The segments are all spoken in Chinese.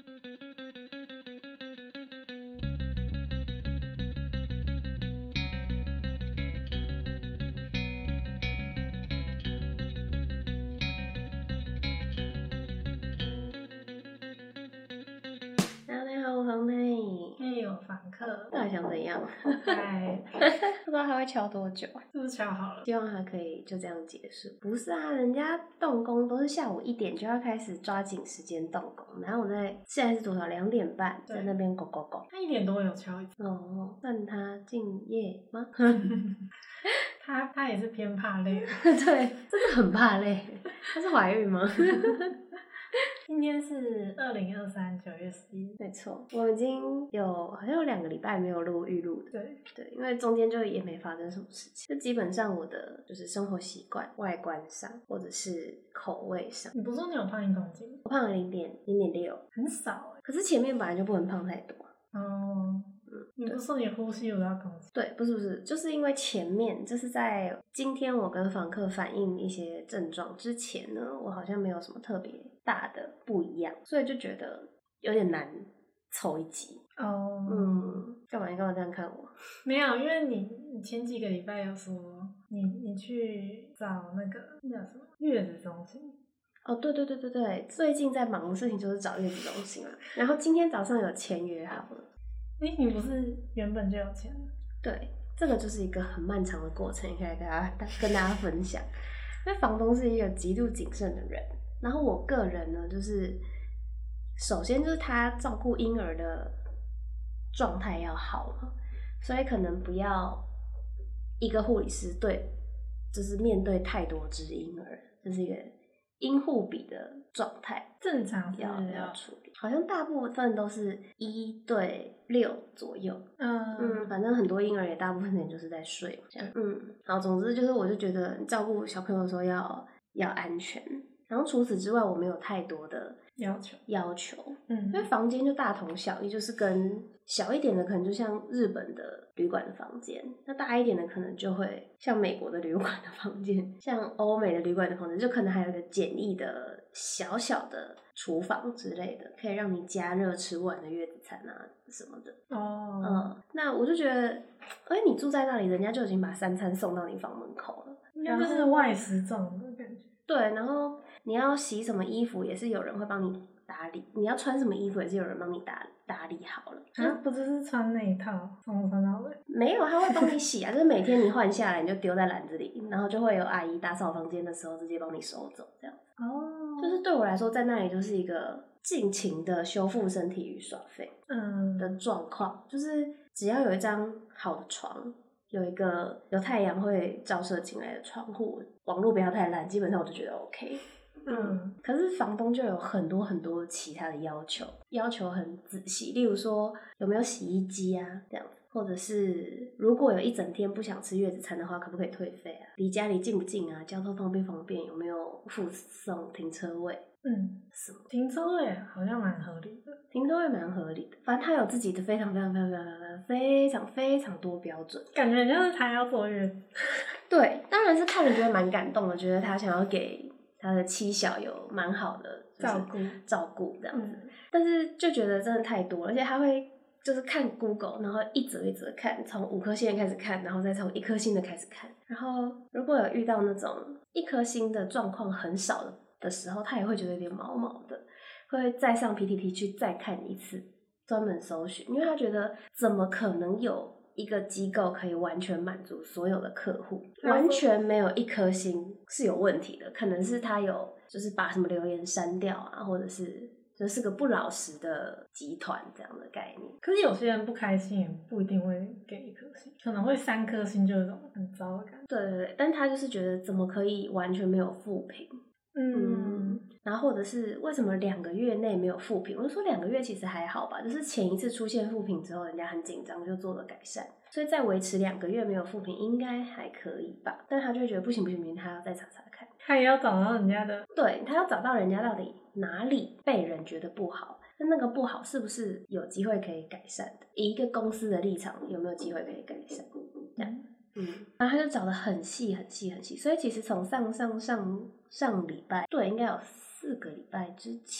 有访客， 到底想怎样？ 嗨， 不知道他会敲多久， 是不是敲好了？ 希望他可以就这样结束。不是啊，人家动工都是下午1点就要开始抓紧时间动工，然后我现在是多少？2点半在那边狗。 他1点多有敲一次。 哦，算他敬业吗？ 他也是偏怕累。 对，真的很怕累。她是怀孕吗？ 今天是2023 9月11日， 没错，我已经好像有2个礼拜没有录预录的。对，因为中间就也没发生什么事情，就基本上我的就是生活习惯、外观上或者是口味上。 你不是说你有胖1公斤？ 我胖了0.6， 很少可是前面本来就不能胖太多。 哦。你不是说你呼吸有要控制？ 对，不是，就是因为前面就是在今天我跟访客反映一些症状之前呢，我好像没有什么特别大的不一样，所以就觉得有点难凑一集。 哦， 干嘛这样看我？ 没有，因为你前几个礼拜有说你去找那叫什么月子中心。 哦，对，最近在忙的事情就是找月子中心了，然后今天早上有签约好了。 你不是原本就有钱了？ 对，这个就是一个很漫长的过程，也可以跟大家分享。因为房东是一个极度谨慎的人，然后我个人呢，就是首先就是他照顾婴儿的状态要好嘛，所以可能不要一个护理师就是面对太多只婴儿，这是一个因护比的状态， 正常是要处理。好像大部分都是1对6左右。反正很多婴儿也大部分人就是在睡嘛，这样。好，总之就是我就觉得照顾小朋友的时候要安全，然后除此之外我没有太多的要求。因为房间就大同小异，就是跟小一点的可能就像日本的旅馆的房间，那大一点的可能就会像美国的旅馆的房间，像欧美的旅馆的房间，就可能还有一个简易的小小的厨房之类的，可以让你加热吃不完的月子餐啊什么的。那我就觉得，你住在那里，人家就已经把3餐送到你房门口了， 应该就是外食状的感觉。 对，然后你要洗什么衣服，也是有人会帮你打理；你要穿什么衣服，也是有人帮你打理好了。 不就是穿那一套从头穿到尾？ 没有，他会帮你洗啊，就是每天你换下来，你就丢在篮子里，然后就会有阿姨打扫房间的时候直接帮你收走，这样。就是对我来说，在那里就是一个尽情的修复身体与耍废的状况，就是只要有一张好的床，有一个有太阳会照射进来的窗户，网络不要太烂，基本上我就觉得 OK。可是房东就有很多很多其他的要求很仔细，例如说有没有洗衣机啊这样子，或者是如果有一整天不想吃月子餐的话，可不可以退费啊？离家里近不近啊？交通方便，有没有附送停车位？什么停车位好像蛮合理的， 停车位蛮合理的，反正他有自己的非常非常多标准， 感觉就是他要坐月子。 对，当然是看了觉得蛮感动的，觉得他想要给他的妻小有蛮好的照顾这样子，但是就觉得真的太多了，而且他会就是看 Google， 然后一则一则看，从5颗星的开始看，然后再从1颗星的开始看，然后如果有遇到那种1颗星的状况很少的时候，他也会觉得有点毛毛的，会再上 PTT 去再看一次，专门搜寻，因为他觉得怎么可能有一个机构可以完全满足所有的客户，完全没有1颗星是有问题的，可能是他有就是把什么留言删掉啊，或者是就是个不老实的集团这样的概念。 可是有些人不开心也不一定会给1颗星，可能会3颗星，就有一种很糟的感觉。 对，但他就是觉得怎么可以完全没有负评。然后或者是为什么2个月内没有负评？我就说2个月其实还好吧，就是前一次出现负评之后，人家很紧张就做了改善，所以再维持2个月没有负评应该还可以吧。但他就会觉得不行，他要再查查看， 他也要找到人家的， 对，他要找到人家到底哪里被人觉得不好，那个不好是不是有机会可以改善的？以一个公司的立场，有没有机会可以改善？这样。然后他就找得很细，所以其实从上礼拜，对，应该有4个礼拜之前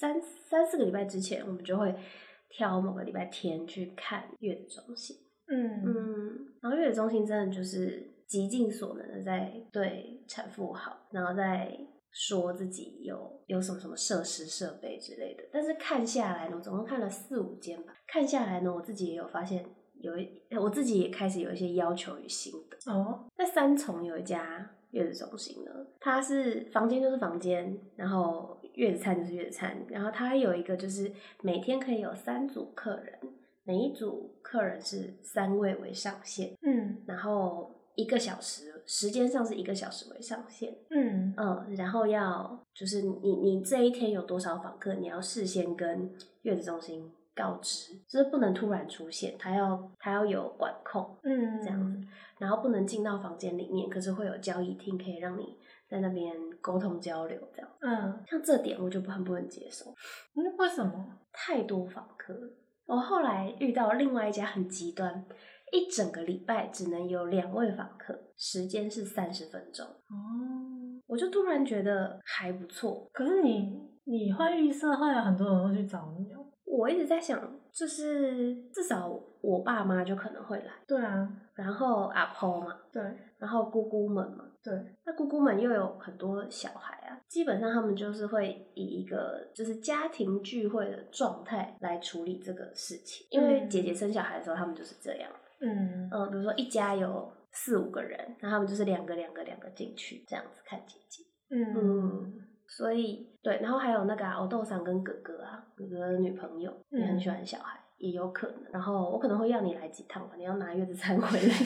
3、4个礼拜之前，我们就会挑某个礼拜天去看月子中心。然后月子中心真的就是极尽所能的在对产妇好，然后再说自己有什么什么设施设备之类的。但是看下来呢，我总共看了4、5间吧。看下来呢，我自己也有发现我自己也开始有一些要求与心得。在三重有一家月子中心呢，它是房间就是房间，然后月子餐就是月子餐，然后它有一个就是每天可以有3组客人，每一组客人是3位为上限，然后1个小时，时间上是1个小时为上限，然后要就是你这一天有多少访客，你要事先跟月子中心告知，就是不能突然出现，他要有管控，这样子，然后不能进到房间里面，可是会有交易厅可以让你在那边沟通交流，这样，像这点我就很不能接受。 为什么？ 太多访客了。我后来遇到另外一家很极端，一整个礼拜只能有2位访客，时间是30分钟。我就突然觉得还不错。 可是你会预设会有很多人会去找你哦。 我一直在想，就是至少我爸妈就可能会来， 对啊， 然后阿婆嘛， 对， 然后姑姑们嘛， 对， 那姑姑们又有很多小孩啊，基本上他们就是会以一个就是家庭聚会的状态来处理这个事情，因为姐姐生小孩的时候他们就是这样，比如说一家有4、5个人，然后他们就是2个进去这样子看姐姐，所以对，然后还有那个欧豆桑跟哥哥的女朋友也很喜欢小孩，也有可能。然后我可能会要你来几趟吧，你要拿月子餐回来，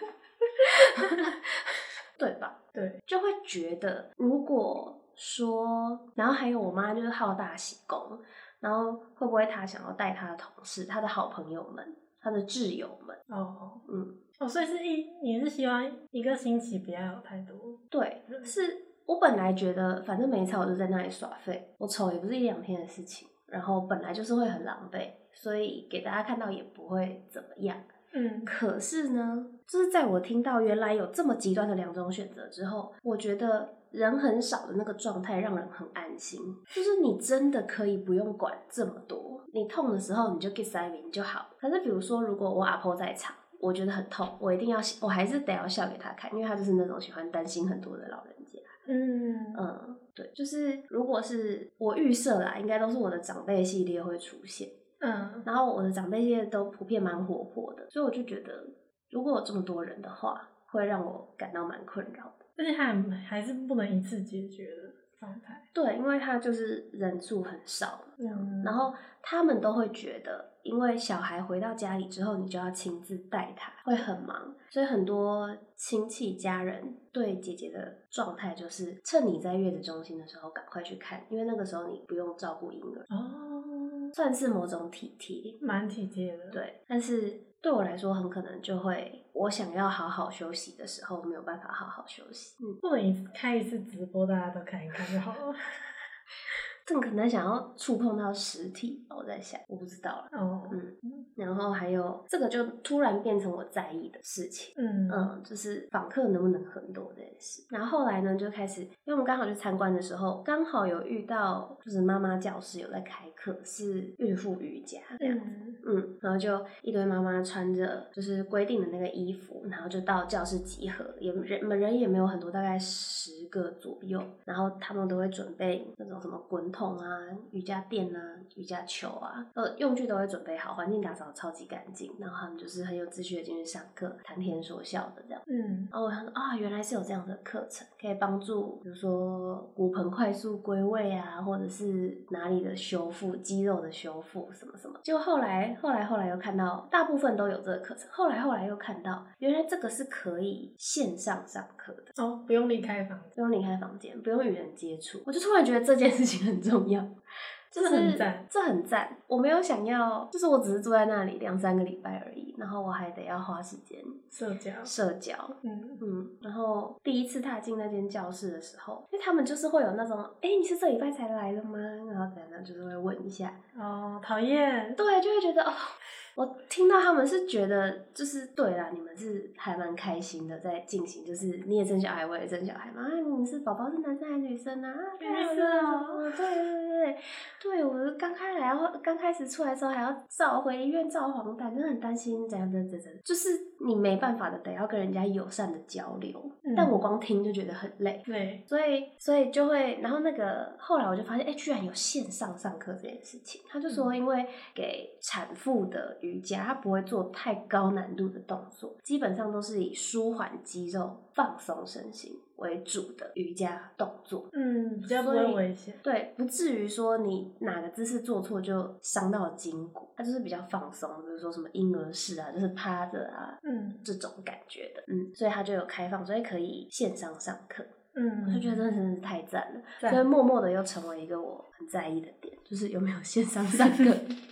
对吧？ 对， 就会觉得如果说，然后还有我妈就是好大喜功，然后会不会她想要带她的同事、她的好朋友们、她的挚友们？ 所以你是希望1个星期不要有太多？ 对，是。我本来觉得反正没差，我就在那里耍废，我丑也不是1、2天的事情，然后本来就是会很狼狈，所以给大家看到也不会怎么样。可是呢，就是在我听到原来有这么极端的2种选择之后，我觉得人很少的那个状态让人很安心，就是你真的可以不用管这么多，你痛的时候你就 get 塞明就好。可是比如说如果我阿婆在场，我觉得很痛，我还是得要笑给他看，因为他就是那种喜欢担心很多的老人家。对，就是如果是我预设啦，应该都是我的长辈系列会出现，然后我的长辈系列都普遍蛮活泼的，所以我就觉得如果有这么多人的话，会让我感到蛮困扰的， 而且还是不能一次解决的状态。 对，因为他就是人数很少，然后他们都会觉得，因为小孩回到家里之后，你就要亲自带他，会很忙，所以很多亲戚家人对姐姐的状态就是趁你在月子中心的时候赶快去看，因为那个时候你不用照顾婴儿，算是某种体贴， 蛮体贴的。 对，但是对我来说很可能就会我想要好好休息的时候没有办法好好休息。 不能开一次直播大家都看一看就好了。 这可能想要触碰到实体，我在想，我不知道了。然后还有这个就突然变成我在意的事情。就是访客能不能很多这件事。然后后来呢，就开始，因为我们刚好去参观的时候，刚好有遇到就是妈妈教室有在开课，是孕妇瑜伽这样子。然后就一堆妈妈穿着就是规定的那个衣服，然后就到教室集合，人也没有很多，大概10个左右。然后他们都会准备那种什么滚筒啊、瑜伽垫啊、瑜伽球啊，用具都会准备好，环境打扫超级干净。然后他们就是很有秩序的进去上课，谈天说笑的这样。然后我想说原来是有这样的课程，可以帮助比如说骨盆快速归位啊，或者是哪里的修复、肌肉的修复什么什么。就后来又看到大部分都有这个课程，后来又看到原来这个是可以线上上课的不用离开房间， 不用离开房间，不用与人接触。我就突然觉得这件事情很重要。 这很赞， 这很赞。我没有想要，就是我只是坐在那里2、3个礼拜而已，然后我还得要花时间社交。然后第一次踏进那间教室的时候，因为他们就是会有那种，你是这礼拜才来的吗？然后怎样就是会问一下。 讨厌。 对，就会觉得我听到他们是觉得就是对啦，你们是还蛮开心的在进行，就是你也生小孩，我也生小孩嘛，你是宝宝是男生还是女生啊？太好了，对，我刚开始出来的时候还要回医院照黄疸，真的很担心怎样，就是你没办法的，得要跟人家友善的交流，但我光听就觉得很累， 对， 所以就会，然后那个后来我就发现，居然有线上上课这件事情，他就说因为给产妇的瑜伽，他不会做太高难度的动作，基本上都是以舒缓肌肉、放松身心为主的瑜伽动作， 比较不会危险， 对，不至于说你哪个姿势做错就伤到了筋骨，它就是比较放松，比如说什么婴儿式啊，就是趴着啊，这种感觉的，所以它就有开放，所以可以线上上课。我就觉得真的是太赞了，所以默默的又成为一个我很在意的点，就是有没有线上上课。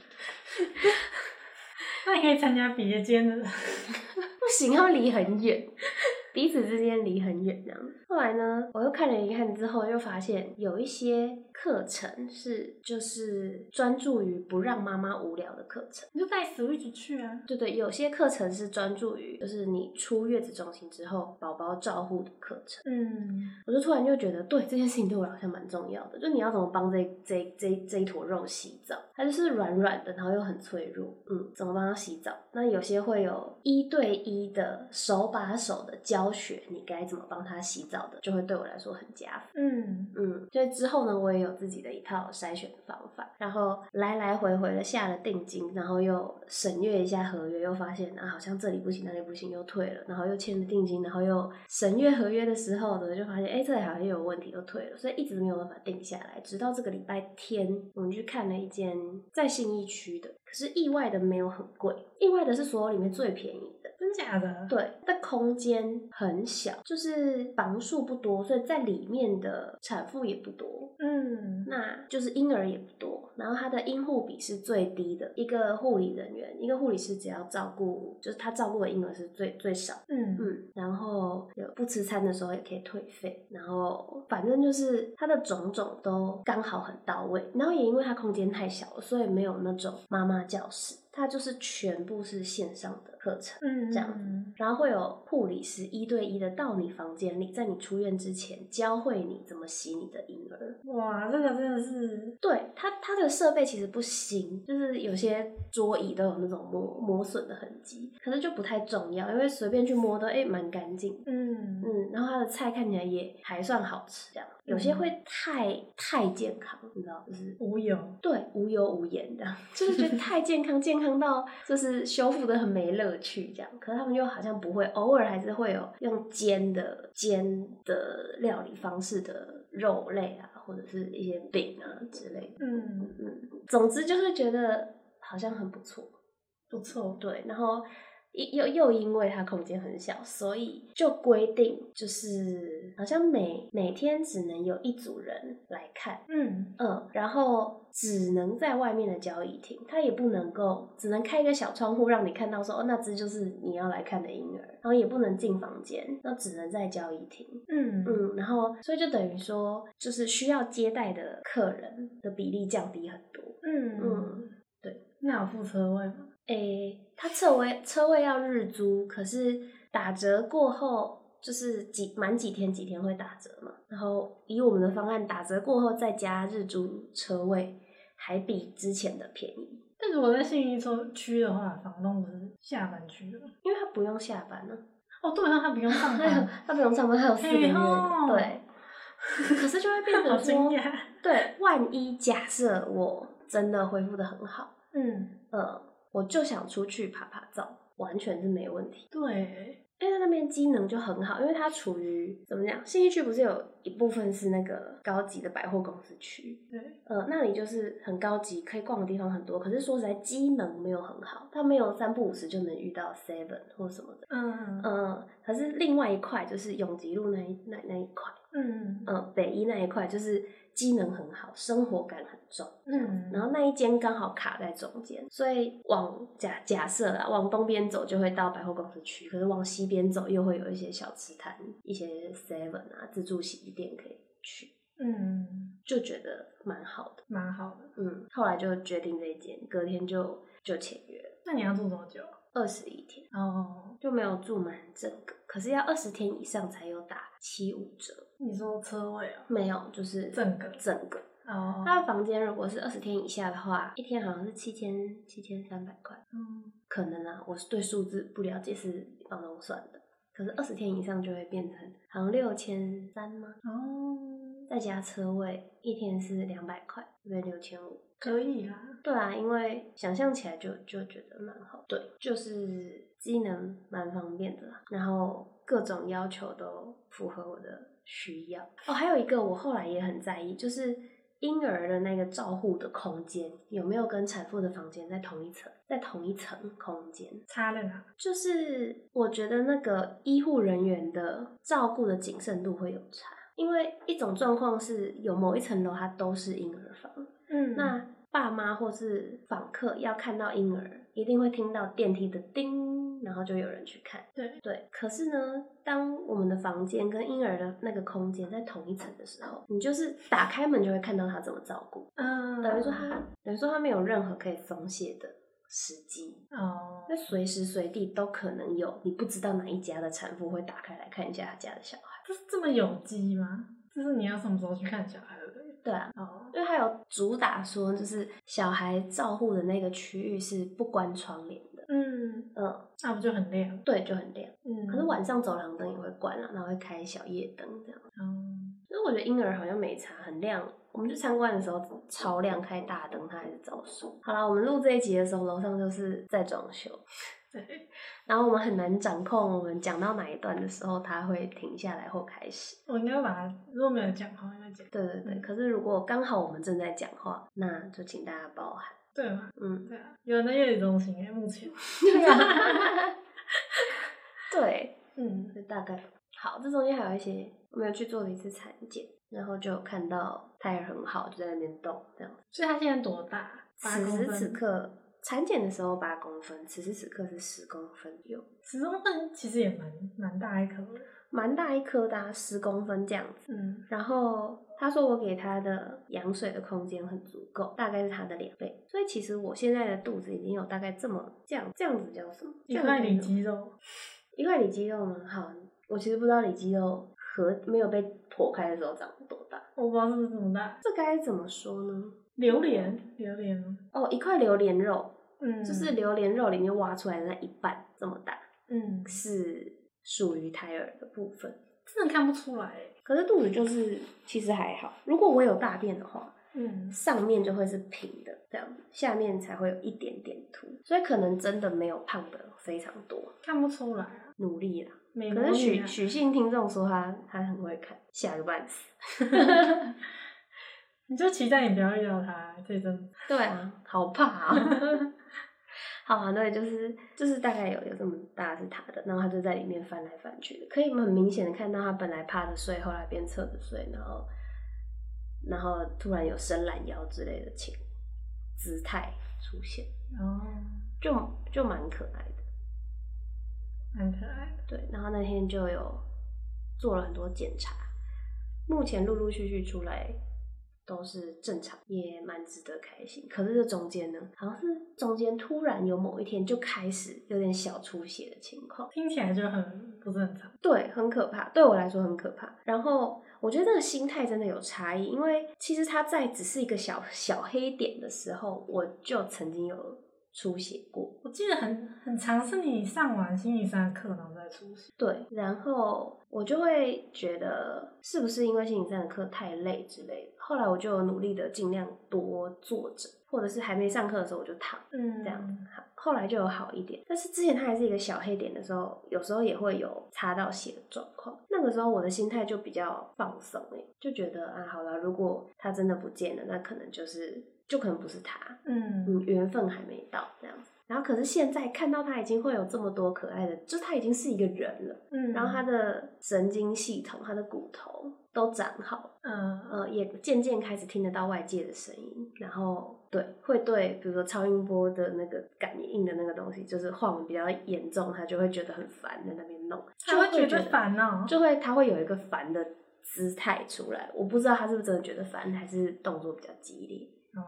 那你可以参加别间的， 不行，要离很远，彼此之间离很远这样。后来呢，我又看了一看之后，又发现有一些课程是就是专注于不让妈妈无聊的课程， 你就带 Switch 去啊。 对，有些课程是专注于就是你出月子中心之后宝宝照护的课程。我就突然就觉得，对这件事情对我好像蛮重要的，就你要怎么帮这一坨肉洗澡，它就是软软的，然后又很脆弱，怎么帮它洗澡？那有些会有1对1的手把手的教学，你该怎么帮他洗澡的，就会对我来说很加分。所以之后呢，我也有自己的一套筛选的方法，然后来回的下了定金，然后又审阅一下合约，又发现好像这里不行那里不行，又退了，然后又签了定金，然后又审阅合约的时候呢，就发现这里好像又有问题，又退了，所以一直没有办法定下来，直到这个礼拜天我们去看了一间在信义区的，可是意外的没有很贵，意外的是所有里面最便宜的。 真假的？ 对，但空间很小，就是房数不多，所以在里面的产妇也不多。那就是婴儿也不多，然后它的婴护比是最低的，一个护理人员，一个护理师只要照顾，就是他照顾的婴儿是最少。然后有不吃餐的时候也可以退费，然后反正就是它的种种都刚好很到位，然后也因为它空间太小了，所以没有那种妈妈教室。它就是全部是线上的课程，这样子，然后会有护理师1对1的到你房间里，在你出院之前教会你怎么洗你的婴儿。 哇，这个真的是， 对，它的设备其实不新，就是有些桌椅都有那种磨损的痕迹，可是就不太重要，因为随便去摸都蛮干净。然后它的菜看起来也还算好吃，这样。有些会太健康，你知道，就是无油， 对，无油无盐这样，就是觉得太健康到就是修复的很没乐趣这样。可是他们又好像不会，偶尔还是会有用煎的料理方式的肉类啊，或者是一些饼啊之类的。总之就是觉得好像很不错，对，然后。又因为它空间很小，所以就规定就是好像每天只能有1组人来看，然后只能在外面的交易厅，它也不能够只能开一个小窗户让你看到说那只就是你要来看的婴儿，然后也不能进房间，那只能在交易厅，然后所以就等于说就是需要接待的客人的比例降低很多，对， 那有附车位吗？ 它车位要日租，可是打折过后就是满几天会打折嘛，然后以我们的方案打折过后再加日租车位，还比之前的便宜。 但如果在信义区的话，房东不是下班区的吗？ 因为他不用下班呢。 对，那他不用上班， 他不用上班，他有4个月的，对。可是就会变成说，对，万一假设我真的恢复得很好，我就想出去爬照，完全是没问题。 对， 因为那边机能就很好，因为它处于怎么讲，信义区不是有一部分是那个高级的百货公司区， 对， 那里就是很高级，可以逛的地方很多，可是说实在机能没有很好，它没有3不5时就能遇到 Seven 或什么的，可是另外一块就是永吉路那一块，北一那一块就是机能很好，生活感很重，然后那一间刚好卡在中间，所以往假设啦，往东边走就会到百货公司区，可是往西边走又会有一些小吃摊，一些 Seven 啊，自助洗衣店可以去，就觉得蛮好的， 蛮好的， 后来就决定这一间，隔天就签约了。 那你要住多久 ？21天哦， 就没有住满整个，可是要20天以上才有打75折。 你说车位啊？ 没有，就是整个哦。 他的房间如果是20天以下的话，一天好像是7300块。可能啊，我是对数字不了解，是房东算的。可是20天以上就会变成好像6300吗？再加车位，一天是200块，对，6500。 可以啦。 对啊，因为想象起来就觉得蛮好。对，就是机能蛮方便的啦，然后各种要求都符合我的需要。还有一个我后来也很在意，就是婴儿的那个照护的空间有没有跟产妇的房间在同一层空间。 差在哪？ 就是我觉得那个医护人员的照顾的谨慎度会有差，因为一种状况是有某一层楼它都是婴儿房，那爸妈或是访客要看到婴儿，一定会听到电梯的叮，然后就有人去看。对。可是呢，当我们的房间跟婴儿的那个空间在同一层的时候，你就是打开门就会看到他怎么照顾。等于说他没有任何可以松懈的时机。那随时随地都可能有你不知道哪一家的产妇会打开来看一下他家的小孩。 这么有机吗？就是你要什么时候去看小孩的？ 对啊，因为还有主打说，就是小孩照护的那个区域是不关窗帘的。 那不就很亮？ 对，就很亮。可是晚上走廊灯也会关了，然后会开小夜灯这样。所以我觉得婴儿好像没差，很亮。我们去参观的时候超亮，开大灯，它还是照数。好啦，我们录这一集的时候，楼上就是在装修。对，然后我们很难掌控我们讲到哪一段的时候，它会停下来或开始。 我应该把它，如果没有讲话，应该讲。 对。可是如果刚好我们正在讲话，那就请大家包涵。 对吗？对啊，有人在月子中心目前。 对，就大概好。这中间还有一些，我们有去做了一次产检，然后就有看到胎儿很好，就在那边动这样。 所以他现在多大？8公分。 此时此刻产检的时候8公分，此时此刻是10公分有。 10公分其实也蛮大一颗的。 蛮大一颗的10公分这样子。然后他说我给他的羊水的空间很足够，大概是他的2倍，所以其实我现在的肚子已经有大概这样子叫什么？ 一块里肌肉。 一块里肌肉吗？好，我其实不知道里肌肉没有被剖开的时候长多大。 我不知道是不是这么大。 这该怎么说呢？ 榴莲吗？ 一块榴莲肉，就是榴莲肉里面挖出来的那一半这么大。是属于胎儿的部分， 真的看不出来。 可是肚子就是其实还好，如果我有大便的话，上面就会是平的这样子，下面才会有一点点凸，所以可能真的没有胖的非常多， 看不出来啊。 努力啦。 可是许信听众说他很会看，吓个半死。 你就期待你不要遇到他这阵。 对啊，好怕啊。好啊，对，就是大概有这么大是他的，然后他就在里面翻来翻去的，可以很明显的看到他本来趴着睡，后来变侧着睡，然后突然有伸懒腰之类的姿态出现。就蛮可爱的。 蛮可爱的。 对，然后那天就有做了很多检查，目前陆陆续续出来都是正常，也蛮值得开心。可是这中间呢，好像是中间突然有某一天就开始有点小出血的情况， 听起来就很不正常。 对，很可怕，对我来说很可怕。然后我觉得那个心态真的有差异，因为其实它在只是一个小黑点的时候，我就曾经有出血过。 我记得很常是你上完心理3的课然后再出血。 对，然后我就会觉得是不是因为心理3的课太累之类的，后来我就有努力的尽量多坐着，或者是还没上课的时候我就躺，这样子。后来就有好一点，但是之前它还是一个小黑点的时候，有时候也会有擦到血的状况。那个时候我的心态就比较放松，就觉得好了，如果它真的不见了，那可能就可能不是它，缘分还没到这样子。然后可是现在看到他已经会有这么多可爱的，就是他已经是一个人了，然后他的神经系统、他的骨头都长好，也渐渐开始听得到外界的声音，然后会对比如说超音波的那个感应的那个东西，就是晃比较严重，他就会觉得很烦，在那边弄， 他会觉得烦哦， 他会有一个烦的姿态出来，我不知道他是不是真的觉得烦，还是动作比较激烈。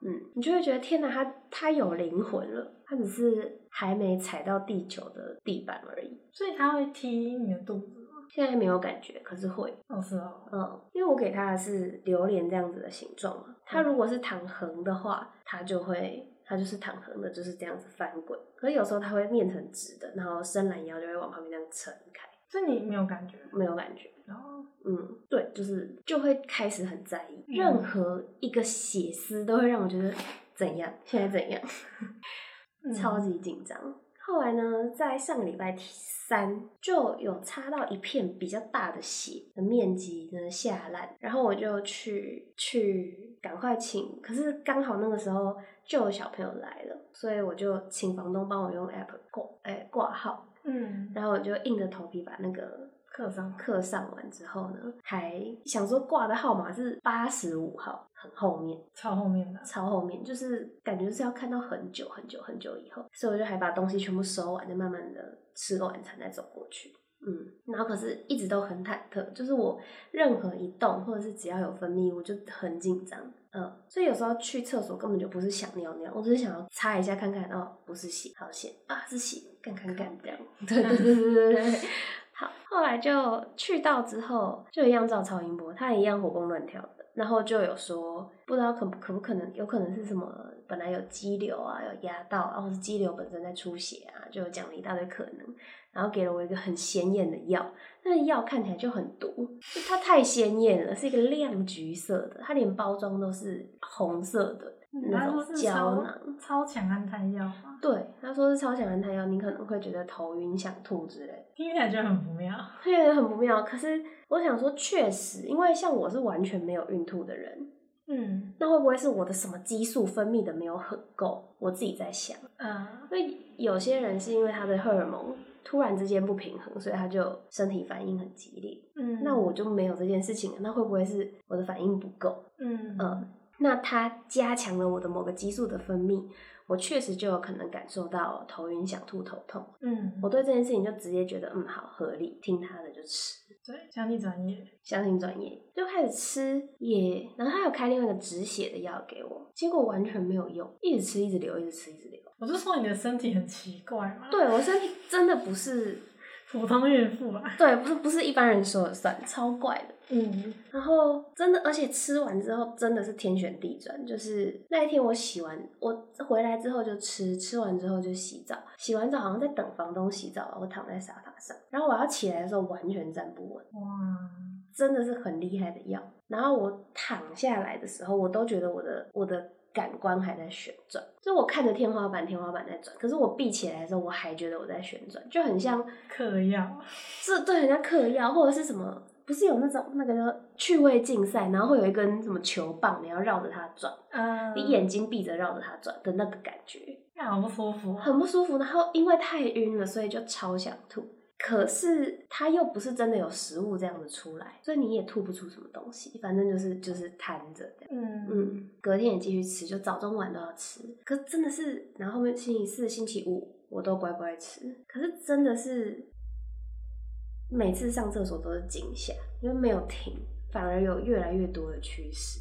你就会觉得天哪，他有灵魂了，他只是还没踩到地球的地板而已。 所以他会踢你的肚子吗？ 现在没有感觉，可是会。 是哦。 因为我给他的是榴莲这样子的形状嘛，他如果是躺横的话，它就是躺横的，就是这样子翻滚。可是有时候它会变成直的，然后伸懒腰就会往旁边这样撑开。 所以你没有感觉？ 没有感觉。对，就会开始很在意，任何一个血丝都会让我觉得怎样，现在怎样，超级紧张。后来呢，在上个礼拜3就有擦到一片比较大的血的面积呢下烂，然后我就去赶快请，可是刚好那个时候就有小朋友来了，所以我就请房东帮我用 app 挂号，然后我就硬着头皮把那个课上完之后呢，还想说挂的号码是85号，很后面， 超后面的， 超后面，就是感觉是要看到很久很久很久以后，所以我就还把东西全部收完，就慢慢的吃个晚餐再走过去。然后可是一直都很忐忑，就是我任何一动或者是只要有分泌物就很紧张，所以有时候去厕所根本就不是想尿尿，我只是想要擦一下看看，不是血，好险啊，是血，看这样，对。好，后来就去到之后，就一样照超音波，他一样活蹦乱跳的，然后就有说不知道可不可能，有可能是什么本来有肌瘤啊，有压到，或是肌瘤本身在出血啊，就讲了一大堆可能，然后给了我一个很鲜艳的药，那个药看起来就很毒，就它太鲜艳了，是一个亮橘色的，它连包装都是红色的。那种胶囊， 超强安胎药吗？ 对，他说是超强安胎药，你可能会觉得头晕、想吐之类， 听起来就很不妙。 听起来很不妙。可是我想说，确实，因为像我是完全没有孕吐的人，那会不会是我的什么激素分泌的没有很够？我自己在想，因为有些人是因为他的荷尔蒙突然之间不平衡，所以他就身体反应很激烈。那我就没有这件事情，那会不会是我的反应不够？那它加强了我的某个激素的分泌，我确实就有可能感受到头晕、想吐、头痛。我对这件事情就直接觉得好合理，听他的就吃。 对，相信专业， 就开始吃然后他有开另外一个止血的药给我，结果完全没有用，一直吃一直流，一直吃一直流。 我就说你的身体很奇怪嘛。 对，我身体真的不是普通孕妇啊。 对，不是一般人说了算，超怪的。然后真的，而且吃完之后真的是天旋地转，就是那一天我回来之后就吃完之后就洗澡，洗完澡好像在等房东洗澡吧，我躺在沙发上，然后我要起来的时候完全站不稳。 哇， 真的是很厉害的药。然后我躺下来的时候，我都觉得我的感官还在旋转，就我看着天花板在转，可是我闭起来的时候，我还觉得我在旋转，就很像嗑药。 对，很像嗑药，或者是什么。不是有那种那个趣味竞赛，然后会有一根什么球棒，你要绕着它转，你眼睛闭着绕着它转的那个感觉， 好不舒服， 很不舒服。然后因为太晕了，所以就超想吐。可是它又不是真的有食物这样子出来，所以你也吐不出什么东西，反正就是瘫着这样。隔天也继续吃，就早中晚都要吃。可是真的是，然后后面星期4、星期5我都乖乖吃。可是真的是。每次上厕所都是惊吓，因为没有停，反而有越来越多的趋势。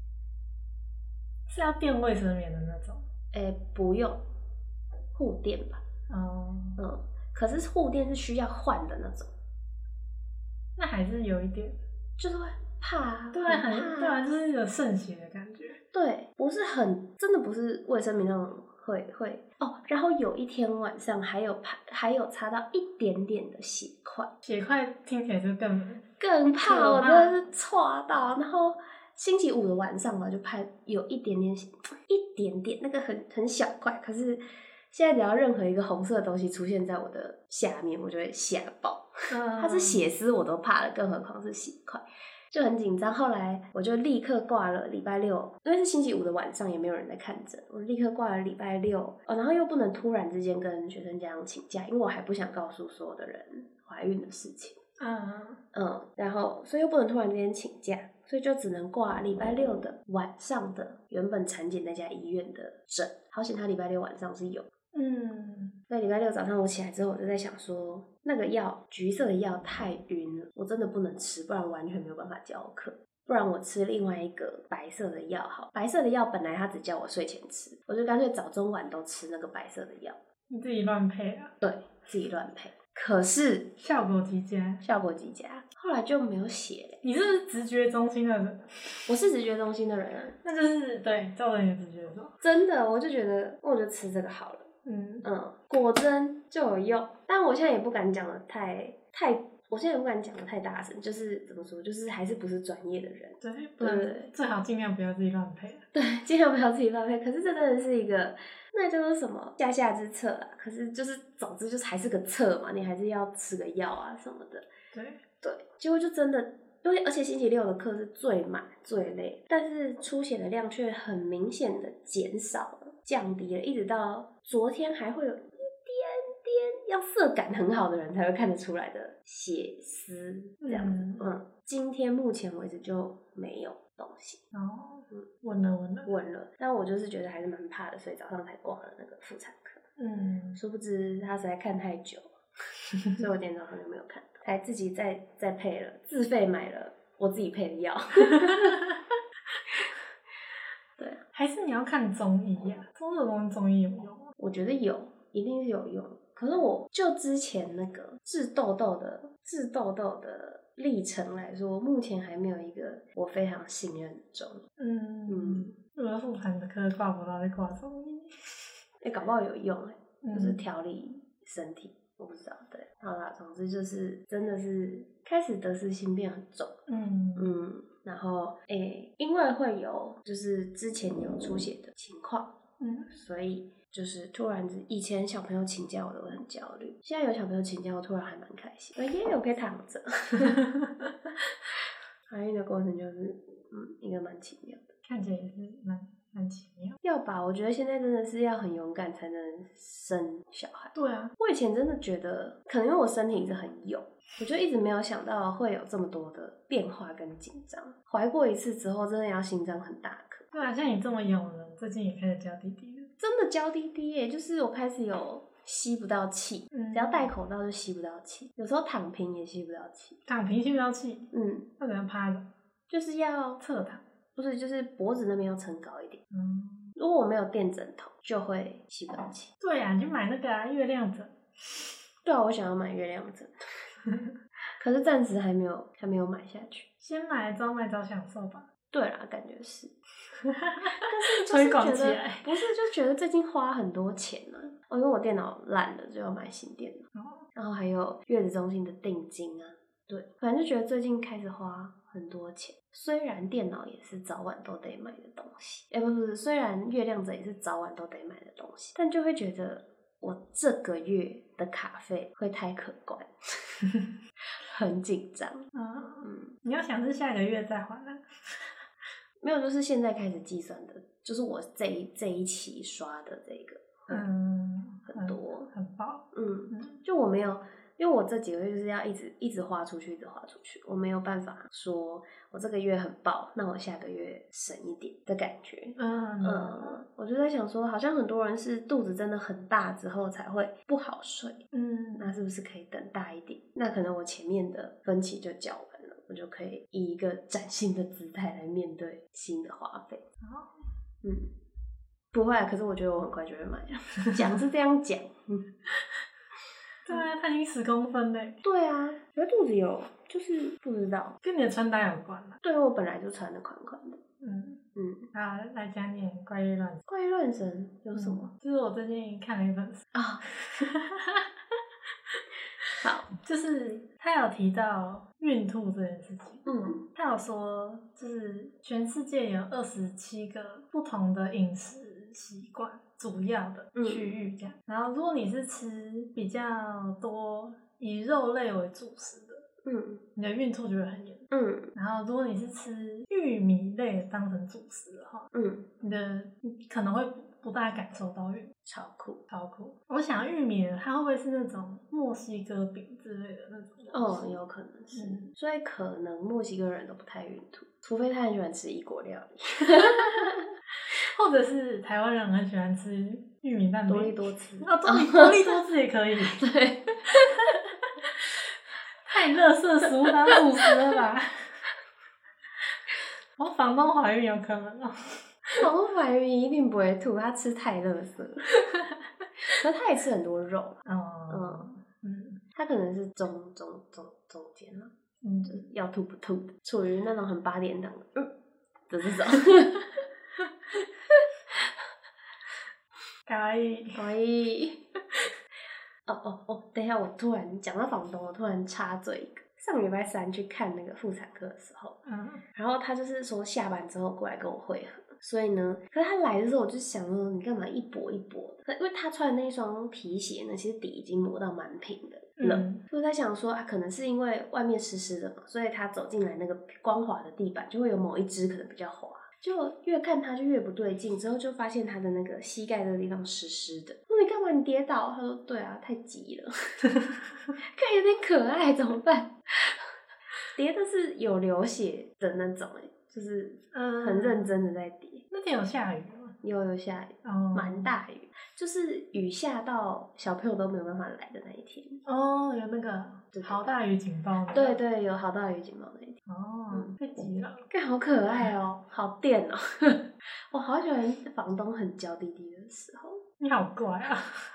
是要垫卫生棉的那种？ 不用，护垫吧。可是护垫是需要换的那种。 那还是有一点， 就是会怕。 对啊，就是有渗血的感觉。 对，不是真的不是卫生棉那种。会然后有一天晚上还有擦到一点点的血块听起来就更怕，我真的是戳到。然后星期5的晚上吧，就拍有一点点那个很小块，可是现在只要任何一个红色的东西出现在我的下面，我就会吓爆。它是血丝我都怕了，更何况是血块。就很紧张，后来我就立刻挂了礼拜6，因为是星期5的晚上，也没有人在看诊，我立刻挂了礼拜6，然后又不能突然之间跟学生家长请假，因为我还不想告诉所有的人怀孕的事情，然后所以又不能突然之间请假，所以就只能挂礼拜6的晚上的原本产检那家医院的诊，好险他礼拜6晚上是有。那礼拜6早上我起来之后，我就在想说，那个药橘色的药太晕了，我真的不能吃，不然完全没有办法教课。 不然我吃另外一个白色的药好。白色的药本来他只叫我睡前吃，我就干脆早中晚都吃那个白色的药。 你自己乱配啊？ 对，自己乱配，可是效果极佳， 效果极佳。后来就没有写了。 你是不是直觉中心的人？ 我是直觉中心的人啊， 那就是对，照着你的直觉做。 真的，我就觉得我就吃这个好了。果真就有用，但我现在也不敢讲的我现在也不敢讲的太大声，就是怎么说，就是还是不是专业的人， 对，最好尽量不要自己乱配。 对，尽量不要自己乱配。可是这真的是一个，那叫做什么下之策啊？可是就是总之就是还是个策嘛，你还是要吃个药啊什么的。对，结果就真的，而且星期六的课是最满最累，但是出血的量却很明显的减少了，降低了，一直到昨天还会有要色感很好的人才会看得出来的血丝这样子。今天目前为止就没有东西。 稳了， 但我就是觉得还是蛮怕的，所以早上才挂了那个妇产科。殊不知他实在看太久，所以我今天早上就没有看，才自己再配了，自费买了我自己配的药。对， 还是你要看中医呀？中医有用吗？ 我觉得有，一定是有用。可是我就之前那个治痘痘的历程来说，目前还没有一个我非常信任的中医。 如果妇产科挂不到，再挂中医， 搞不好有用就是调理身体，我不知道。对，好啦，总之就是真的是开始得失心变很重。然后因为会有就是之前有出血的情况，所以就是突然以前小朋友请假我都会很焦虑，现在有小朋友请假我突然还蛮开心，我可以躺着。怀孕的过程就是一个蛮奇妙的， 看起来也是蛮奇妙。 要吧，我觉得现在真的是要很勇敢才能生小孩。 对啊， 我以前真的觉得可能因为我身体一直很勇，我就一直没有想到会有这么多的变化跟紧张。怀过一次之后真的要心脏很大颗。 对啊，像你这么勇的人最近也开始娇滴滴了。 真的娇滴滴耶，就是我开始有吸不到气，只要戴口罩就吸不到气，有时候躺平也吸不到气。 躺平吸不到气？那怎样趴着？ 就是要侧躺， 不是，就是脖子那边要撑高一点。如果我没有垫枕头，就会吸不到气。 对啊，你就买那个月亮枕。 对啊，我想要买月亮枕，可是暂时还没有买下去。 先买早买早享受吧。 对啦，感觉是。但是就是觉得不是，就觉得最近花很多钱啊。因为我电脑烂了，就要买新电脑。然后还有月子中心的定金啊，对，反正就觉得最近开始花很多钱。虽然电脑也是早晚都得买的东西，不是，虽然月亮枕也是早晚都得买的东西，但就会觉得我这个月的卡费会太可观，很紧张。 你要想是下个月再还啊？ 没有，就是现在开始计算的，就是我这一期刷的这个，很多， 很爆。 就我没有，因为我这几个月就是要一直花出去，我没有办法说我这个月很爆，那我下个月省一点的感觉。我就在想说，好像很多人是肚子真的很大之后才会不好睡。那是不是可以等大一点？那可能我前面的分期就缴完了，我就可以以一个崭新的姿态来面对新的花费。不会啊，可是我觉得我很快就会买了。讲是这样讲。 对啊，它已经10公分嘞。 对啊，可是肚子有，就是不知道， 跟你的穿搭有关啦。 对，我本来就穿的宽宽的。 好，来讲点怪异乱神。 怪异乱神有什么？ 就是我最近看了一本书啊。好， 就是他有提到孕吐这件事情。他有说，就是全世界有27个不同的饮食习惯，主要的区域这样。然后如果你是吃比较多以肉类为主食的，你的孕吐就会很严重。然后如果你是吃玉米类当成主食的话，你可能会不大感受到孕吐。 超酷。 我想玉米的它会不会是那种墨西哥饼之类的那种？ 有可能是。所以可能墨西哥人都不太孕吐，除非他很喜欢吃异国料理。 或者是台湾人很喜欢吃玉米蛋饼， 多利多滋。 多利多滋也可以。 对。 太垃圾食物当主食了吧。 房东怀孕有可能哦。 房东怀孕一定不会吐，他吃太垃圾了。可是他也吃很多肉。他可能是中间了，就是要吐不吐的，处于那种很8点档的这种。 可以。等一下，我突然讲到房东，我突然插嘴一个。上礼拜3去看那个妇产科的时候，然后他就是说下班之后过来跟我会合，所以呢，可是他来的时候我就想说你干嘛一跛一跛的？因为他穿的那一双皮鞋呢，其实底已经磨到蛮平的了，所以我在想说可能是因为外面湿湿的嘛，所以他走进来那个光滑的地板就会有某一只可能比较滑。就越看他就越不对劲，之后就发现他的那个膝盖这个地方湿湿的。我说你干嘛？你跌倒？他说对啊，太急了。看有点可爱，怎么办？跌的是有流血的那种，就是很认真的在跌。 那天有下雨吗？ 有下雨，蛮大雨，就是雨下到小朋友都没有办法来的那一天。 有那个好大雨警报。 对，有好大雨警报那一天。 太急了。 看好可爱哦，好电哦。我好喜欢房东很娇滴滴的时候。 你好乖啊。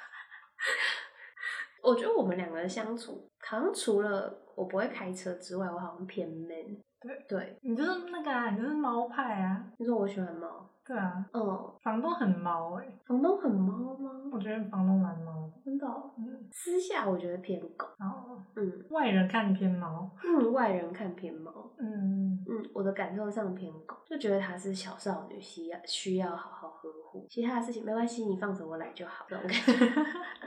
我觉得我们2个人相处，好像除了我不会开车之外，我好像偏 man。对， 你就是那个你就是猫派啊。 你说我喜欢猫？ 对啊。房东很猫房东很猫吗？ 我觉得房东蛮猫的。 真的私下我觉得偏狗。 外人看偏猫。 外人看偏猫。我的感受上偏狗，就觉得她是小少女，需要好好呵护，其他的事情没关系，你放着我来就好，这种感觉。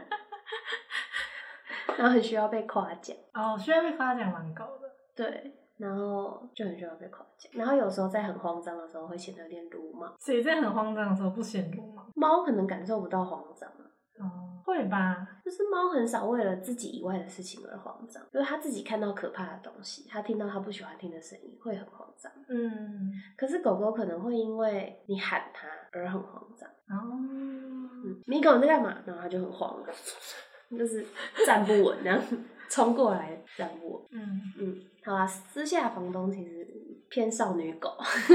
然后很需要被夸奖。 需要被夸奖蛮狗的。 对，然后就很需要被夸奖，然后有时候在很慌张的时候会显得有点鲁莽。 谁在很慌张的时候不显鲁莽？ 猫可能感受不到慌张会吧？ 就是猫很少为了自己以外的事情而慌张，就是它自己看到可怕的东西，它听到它不喜欢听的声音会很慌张。可是狗狗可能会因为你喊它而很慌张。你狗在干嘛？然后它就很慌了，就是站不稳，然后冲过来站不稳。好啦，私下房东其实偏少女狗。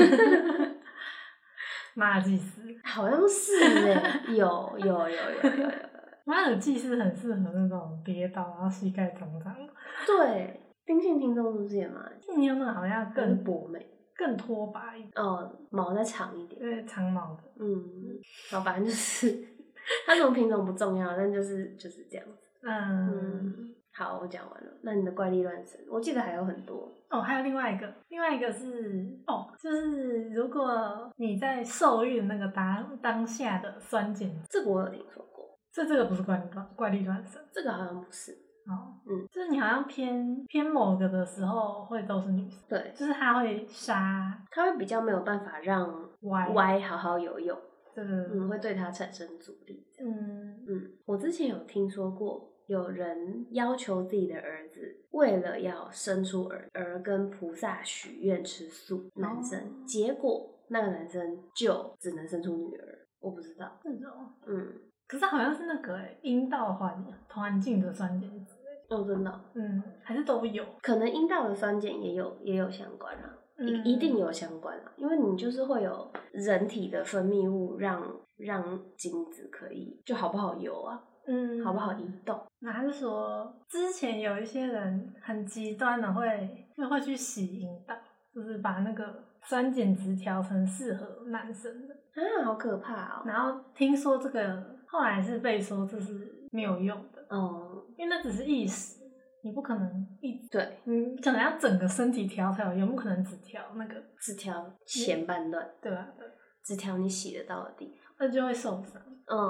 马尔济斯好像是有。 马尔济斯很适合那种跌倒然后膝盖脏脏。 对，丁信听众是不是也马尔济斯？ 你有那个好像更博美， 更拖把一点。 毛再长一点。 对，长毛的。 好，反正就是它什么品种不重要，但就是这样子。好，我讲完了。那你的怪力乱神，我记得还有很多。 还有另外一个是就是如果你在受孕那个当下的酸碱， 这个我有听说过。 这个不是怪力乱神， 这个好像不是。 就是你好像偏某个的时候会都是女生。 对， 就是它会杀， 它会比较没有办法让 Y 好好游泳。会对它产生阻力。我之前有听说过。有人要求自己的儿子为了要生出儿跟菩萨许愿吃素，男生，结果那个男生就只能生出女儿。我不知道。 可是好像是那个阴道环境的酸碱值。 真的。 还是都有。 可能阴道的酸碱也有相关啦。一定有相关啦，因为你就是会有人体的分泌物让精子可以就好不好游啊。好不好移动？ 那还是说之前有一些人很极端的会去洗阴道，就是把那个酸碱值调成适合男生的。 好可怕哦。 然后听说这个后来是被说这是没有用的。因为那只是一时，你不可能对， 你可能要整个身体调才有用，不可能只调前半段。 对吧？ 只调你洗得到的地方， 那就会受伤。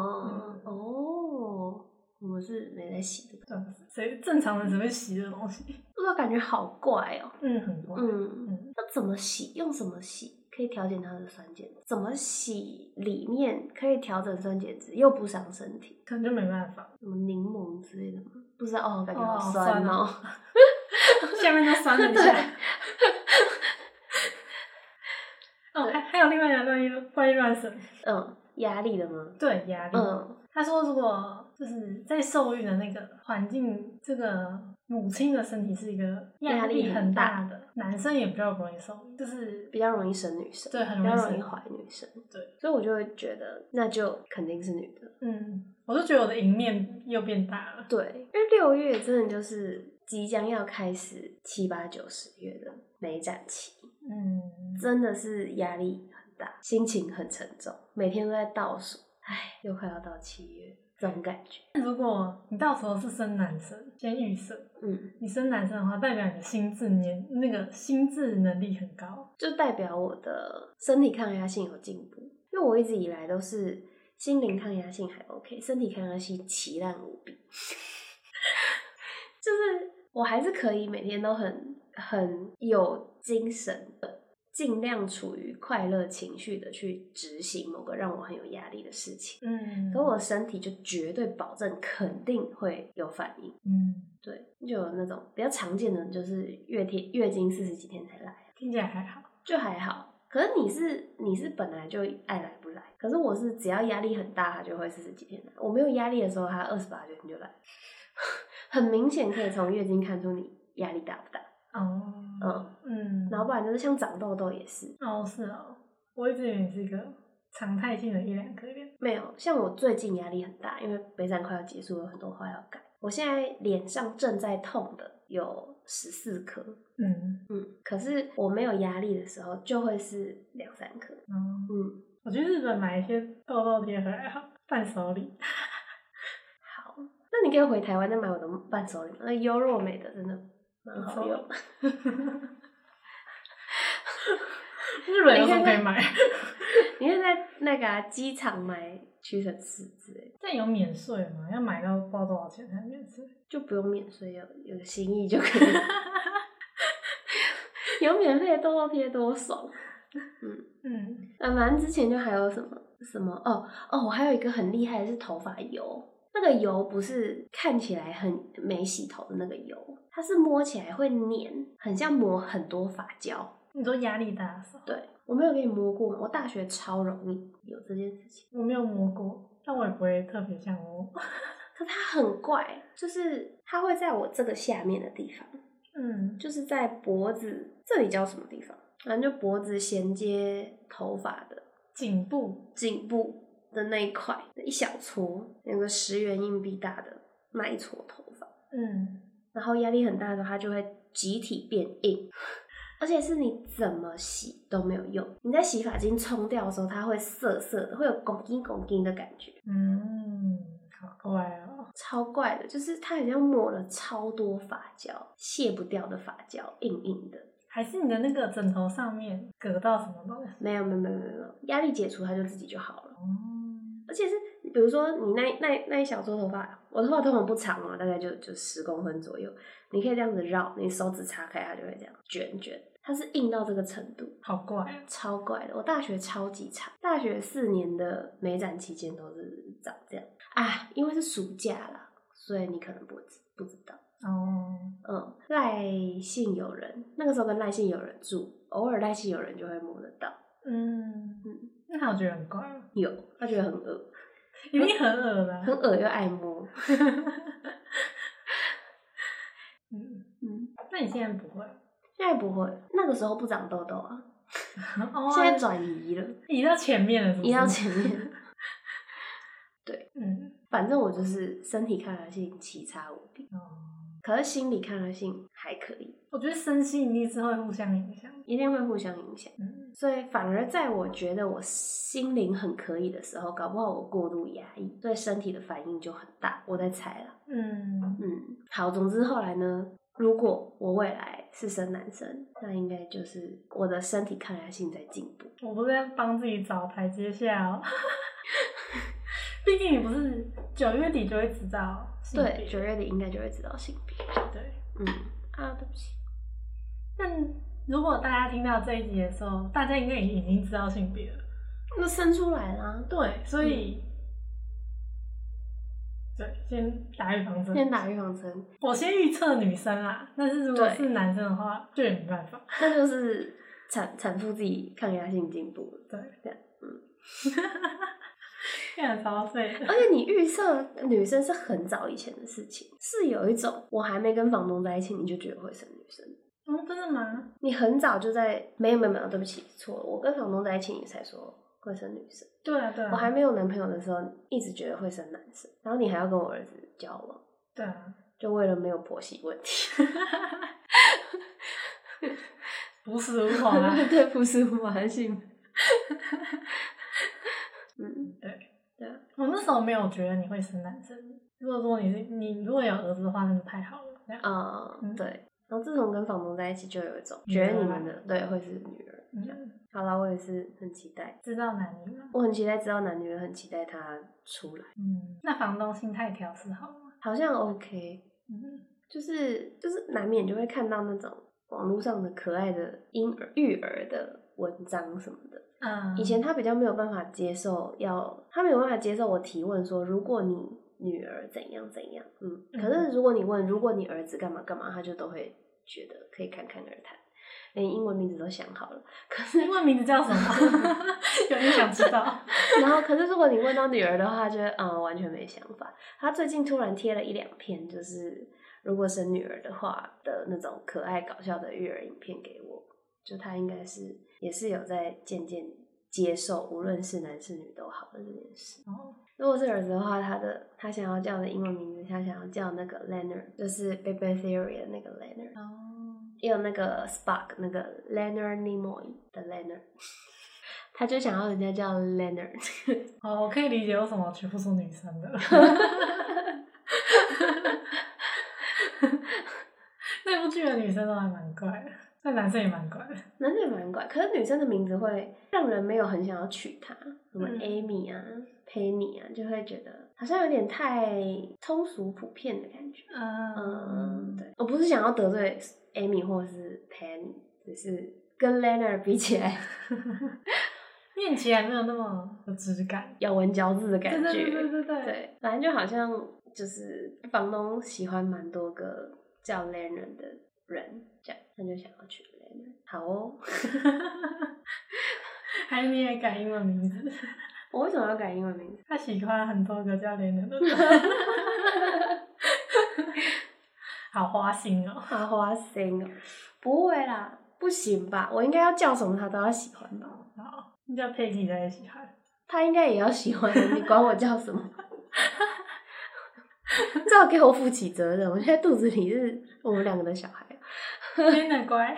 我们是没在洗的。 谁正常人只会洗这东西？ 不知道，感觉好怪哦。 很怪。 要怎么洗？用什么洗可以调节它的酸碱值？怎么洗里面可以调整酸碱值又不伤身体？ 可能就没办法。 什么柠檬之类的吗？不知道。感觉好酸哦。 下面都酸了一下。还有另外一个怪力乱神。 压力的吗？ 对，压力。他说如果就是在受孕的那个环境，这个母亲的身体是一个压力很大的，男生也比较容易受孕，就是比较容易生女生， 对，很比较容易怀女生， 对， 所以我就会觉得那就肯定是女的。 我就觉得我的赢面又变大了。 对，因为6月真的就是即将要开始7、8、9、10月的美展期，真的是压力很大，心情很沉重，每天都在倒数，又快要到7月，这种感觉。 如果你到时候是生男生，先预设，你生男生的话，代表你的心智能力很高， 就代表我的身体抗压性有进步，因为我一直以来都是心灵抗压性还 OK， 身体抗压性奇烂无比。就是我还是可以每天都很有精神的，尽量处于快乐情绪的去执行某个让我很有压力的事情。可我的身体就绝对保证肯定会有反应。对，就有那种比较常见的就是月经40几天才来， 听起来还好， 就还好。可是你是本来就爱来不来，可是我是只要压力很大，它就会40几天来。我没有压力的时候，它28天就来，很明显可以从月经看出你压力大不大。然后不然就是像长痘痘也是。 是哦，我一直以为你是一个常态性的1、2颗脸。 没有，像我最近压力很大，因为北展快要结束，有很多话要改。我现在脸上正在痛的有14颗，可是我没有压力的时候就会是2、3颗。 我去日本买一些痘痘贴回来好，伴手礼。 好，那你可以回台湾再买我的伴手礼，那优若美的真的蛮好用。 日本有什么可以买？ 你可以在那个机场买屈臣氏之类的。 但有免税吗？要买到不知道多少钱才免税？ 就不用免税，有个心意就可以。有免费的痘痘贴多爽。反正之前就还有什么我还有一个很厉害的是头发油。那个油不是看起来很没洗头的那个油，它是摸起来会黏，很像抹很多发胶。 你说压力大的时候？ 对，我没有给你摸过，我大学超容易有这件事情。 我没有摸过，但我也不会特别想摸。 可它很怪，就是它会在我这个下面的地方，就是在脖子这里叫什么地方？反正就脖子衔接头发的颈部的那一块，一小撮，有个10元硬币大的那一撮头发。然后压力很大的时候，它就会集体变硬。而且是你怎么洗都没有用，你在洗发精冲掉的时候，它会涩涩的，会有拱筋拱筋的感觉。 好怪哦， 超怪的，就是它好像抹了超多发胶，卸不掉的发胶，硬硬的。 还是你的那个枕头上面隔到什么东西？ 没有，压力解除它就自己就好了。而且是比如说你那一小撮头发，我头发通常不长嘛，大概就10公分左右，你可以这样子绕，你手指擦开它就会这样卷。它是硬到这个程度， 好怪， 超怪的。我大学超级长，大学4年的美展期间都是长这样啊，因为是暑假啦，所以你可能不知道。赖姓友人，那个时候跟赖姓友人住，偶尔赖姓友人就会摸得到。 那他有觉得很怪吗？ 有，他觉得很恶， 一定很恶的， 很恶又爱摸。 那你现在不会？ 现在不会，那个时候不长痘痘啊。现在转移了， 移到前面了是不是？ 移到前面。对，反正我就是身体抗压性奇差无比。可是心理抗压性还可以。 我觉得身心一定是会互相影响， 一定会互相影响。所以反而在我觉得我心灵很可以的时候，搞不好我过度压抑，对身体的反应就很大。我在猜啦。好，总之后来呢，如果我未来是生男生，那应该就是我的身体抗压性在进步。 我不是在帮自己找台阶下哦。毕竟你不是9月底就会知道性别。 对，9月底应该就会知道性别。 对， 对不起。 但如果大家听到这一集的时候，大家应该已经知道性别了， 那生出来啦。 对，所以，对，先打预防针。我先预测女生啦，但是如果是男生的话，就也没办法。 那就是产妇自己抗压性进步了。 对， 这样。 看超废的。 而且你预设女生是很早以前的事情，是有一种我还没跟房东在一起，你就觉得会生女生。 真的吗？ 你很早就在没有，对不起，错了，我跟房东在一起，你才说会生女生。 对啊，对啊。 我还没有男朋友的时候，一直觉得会生男生，然后你还要跟我儿子交往。 对啊， 就为了没有婆媳问题。 朴实无华啊。 对，朴实无华性。对啊。 我那时候没有觉得你会生男生。如果说你如果有儿子的话，那就太好了。 对。然后自从跟房东在一起，就有一种觉得你们的对会是女儿。好啦，我也是很期待知道男女吗？ 我很期待知道男女，很期待他出来。 那房东心态调试好吗？ 好像 OK。就是难免就会看到那种网络上的可爱的育儿的文章什么的。以前他比较没有办法接受，他没有办法接受我提问说，如果你女儿怎样怎样，可是如果你问，如果你儿子干嘛干嘛，他就都会觉得可以侃侃而谈，连英文名字都想好了。可是英文名字叫什么？有点想知道。 然后，可是如果你问到女儿的话，他就完全没想法。他最近突然贴了1-2篇，就是如果生女儿的话的那种可爱搞笑的育儿影片给我，就他应该也是有在渐渐接受，无论是男是女都好的这件事。如果是儿子的话，他想要叫的英文名字，他想要叫那个 Leonard， 就是 Big Bang Theory 的那个 Leonard。也有那个 Spock 那个 Leonard Nimoy 的 Leonard， 他就想要人家叫 Leonard。 我可以理解为什么全部是女生的。那部剧的女生都还蛮怪的，那男生也蛮怪的。 男生也蛮怪，可是女生的名字会让人没有很想要取她，什么 Amy 啊、Penny 啊，就会觉得好像有点太通俗普遍的感觉。对，我不是想要得罪 Amy 或是 Penny， 只是跟 Leonard 比起来， 念起来没有那么有质感， 咬文嚼字的感觉。 对， 反正就好像就是房东喜欢蛮多个叫 Leonard 的人，这样他就想要取 Leonard。好哦。 还是你也改英文名字？ 我为什么要改英文名字？ 他喜欢很多个叫 Leonard 的人。好花心哦。 好花心哦。不会啦，不行吧？我应该要叫什么他都要喜欢吧？ 好，你叫佩奇他也喜欢， 他应该也要喜欢的，你管我叫什么？最好给我负起责任。我现在肚子里是我们2个的小孩。 真的乖。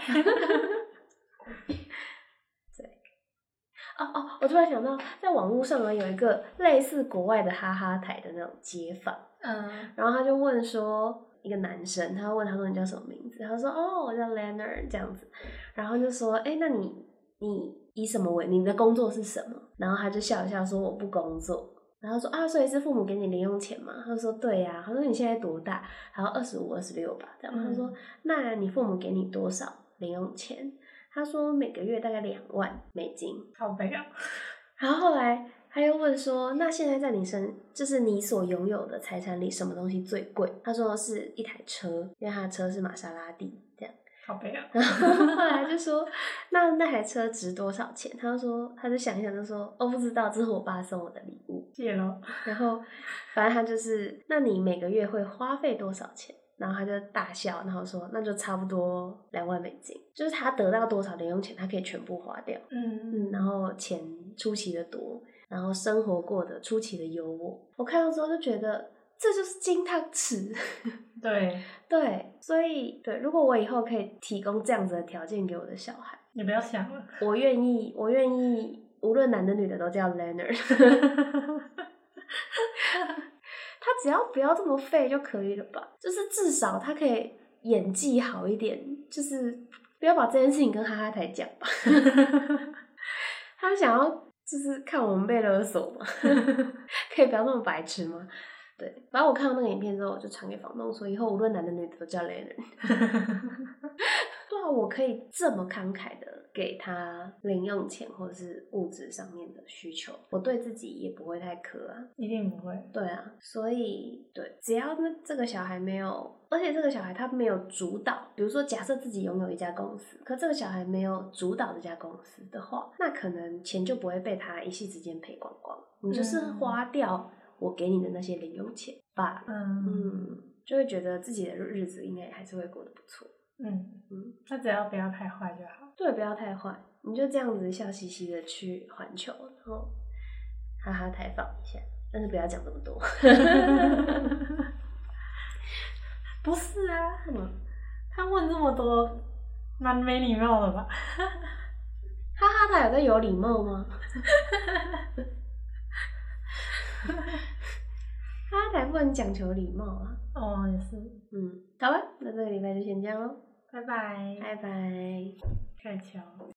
对。我突然想到，在网络上有一个类似国外的哈哈台的那种街访。然后他就问说，一个男生，他问他说你叫什么名字？他说我叫 Leonard 这样子。然后就说那你以什么为你的工作是什么？然后他就笑一笑说我不工作。然后说所以是父母给你零用钱吗？他说对呀。他说你现在多大？然后25、26吧这样。他说那你父母给你多少零用钱？他说每个月大概$2万。 好悲啊。 然后后来他又问说，那现在在就是你所拥有的财产里，什么东西最贵？他说是一台车，因为他的车是玛莎拉蒂这样。 好悲啊。 然后后来就说那台车值多少钱？他就想一想就说不知道，这是我爸送我的礼物。 谢咯。 然后反正他就是那你每个月会花费多少钱？然后他就大笑，然后说那就差不多$2万，就是他得到多少零用钱他可以全部花掉。然后钱出奇的多，然后生活过得出奇的优渥。我看到之后就觉得这就是金汤匙。对，所以对，如果我以后可以提供这样子的条件给我的小孩， 你不要想了， 我愿意，无论男的女的都叫 Leonard。他只要不要这么废就可以了吧？就是至少他可以演技好一点，就是不要把这件事情跟哈哈台讲吧。他想要就是看我们被勒索嘛。可以不要那么白痴吗？对，反正我看到那个影片之后，我就传给房东说，以后无论男的女的都叫 Leonard。对啊，我可以这么慷慨的给他零用钱或者是物质上面的需求，我对自己也不会太苛啊， 一定不会。 对啊，所以对，只要这个小孩没有，而且这个小孩他没有主导，比如说假设自己拥有一家公司，可这个小孩没有主导这家公司的话，那可能钱就不会被他一夕之间赔光光，你就是花掉我给你的那些零用钱吧，就会觉得自己的日子应该还是会过得不错。 那只要不要太坏就好。 对，不要太坏，你就这样子笑嘻嘻的去环球，然后哈哈台放一下，但是不要讲这么多。 不是啊，他问这么多，蛮没礼貌的吧？ 哈哈，他有在有礼貌吗？哈哈台不能讲求礼貌啊。 哦，也是。 好吧，那这个礼拜就先这样咯。 拜拜。 拜拜。 盖桥。